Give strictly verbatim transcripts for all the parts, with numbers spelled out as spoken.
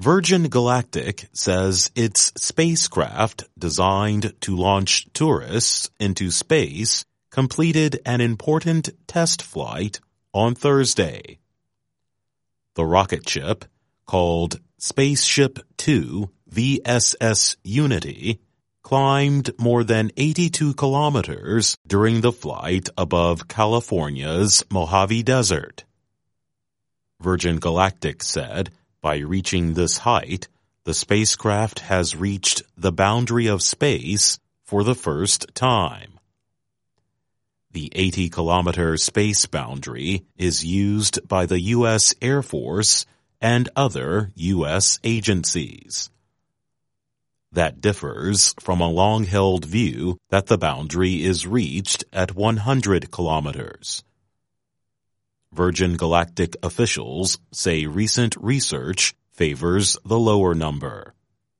Virgin Galactic says its spacecraft designed to launch tourists into space completed an important test flight on Thursday. The rocket ship, called Spaceship Two V S S Unity, climbed more than eighty-two kilometers during the flight above California's Mojave Desert. Virgin Galactic said by reaching this height, the spacecraft has reached the boundary of space for the first time. The eighty-kilometer space boundary is used by the U S Air Force and other U S agencies. That differs from a long-held view that the boundary is reached at one hundred kilometers. Virgin Galactic officials say recent research favors the lower number.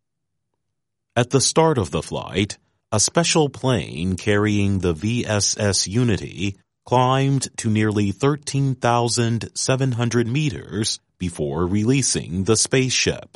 At the start of the flight, a special plane carrying the V S S Unity climbed to nearly thirteen thousand seven hundred meters before releasing the spaceship.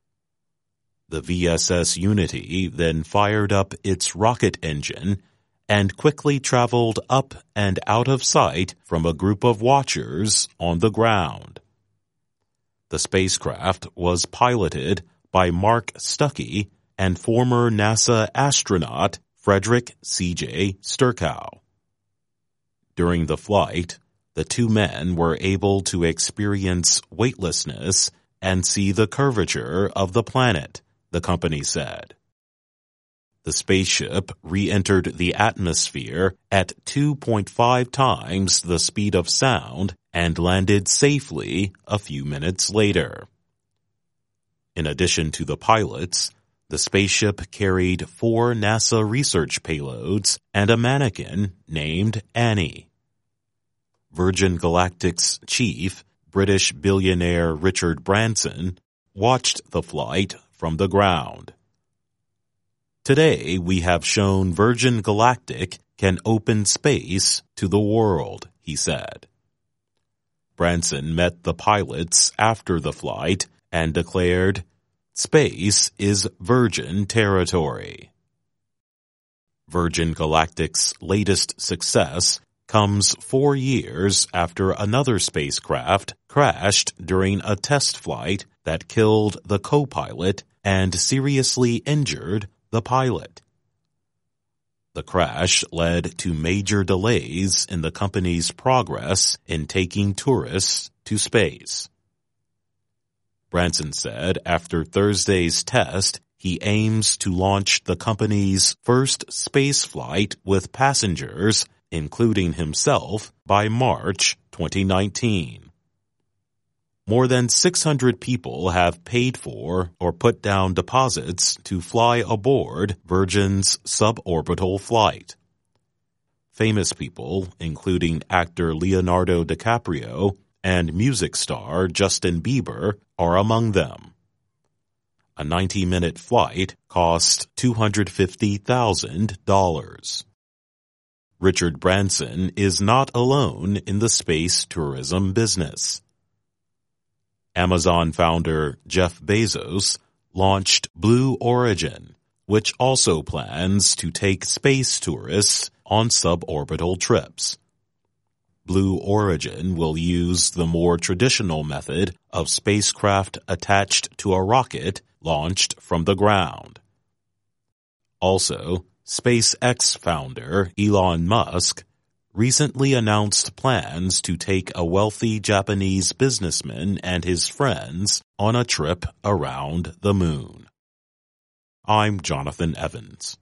The V S S Unity then fired up its rocket engine and quickly traveled up and out of sight from a group of watchers on the ground. The spacecraft was piloted by Mark Stuckey and former NASA astronaut Frederick C J Sturckow. During the flight, the two men were able to experience weightlessness and see the curvature of the planet, the company said. The spaceship re-entered the atmosphere at two point five times the speed of sound and landed safely a few minutes later. In addition to the pilots, the spaceship carried four NASA research payloads and a mannequin named Annie. Virgin Galactic's chief, British billionaire Richard Branson, watched the flight from the ground. Today, we have shown Virgin Galactic can open space to the world, he said. Branson met the pilots after the flight and declared, "Space is Virgin territory." Virgin Galactic's latest success comes four years after another spacecraft crashed during a test flight that killed the co-pilot and seriously injured the pilot. The crash led to major delays in the company's progress in taking tourists to space. Branson said after Thursday's test, he aims to launch the company's first space flight with passengers, including himself, by March twenty nineteen. More than six hundred people have paid for or put down deposits to fly aboard Virgin's suborbital flight. Famous people, including actor Leonardo DiCaprio and music star Justin Bieber, are among them. A ninety-minute flight cost two hundred fifty thousand dollars. Richard Branson is not alone in the space tourism business. Amazon founder Jeff Bezos launched Blue Origin, which also plans to take space tourists on suborbital trips. Blue Origin will use the more traditional method of spacecraft attached to a rocket launched from the ground. Also, SpaceX founder Elon Musk recently announced plans to take a wealthy Japanese businessman and his friends on a trip around the moon. I'm Jonathan Evans.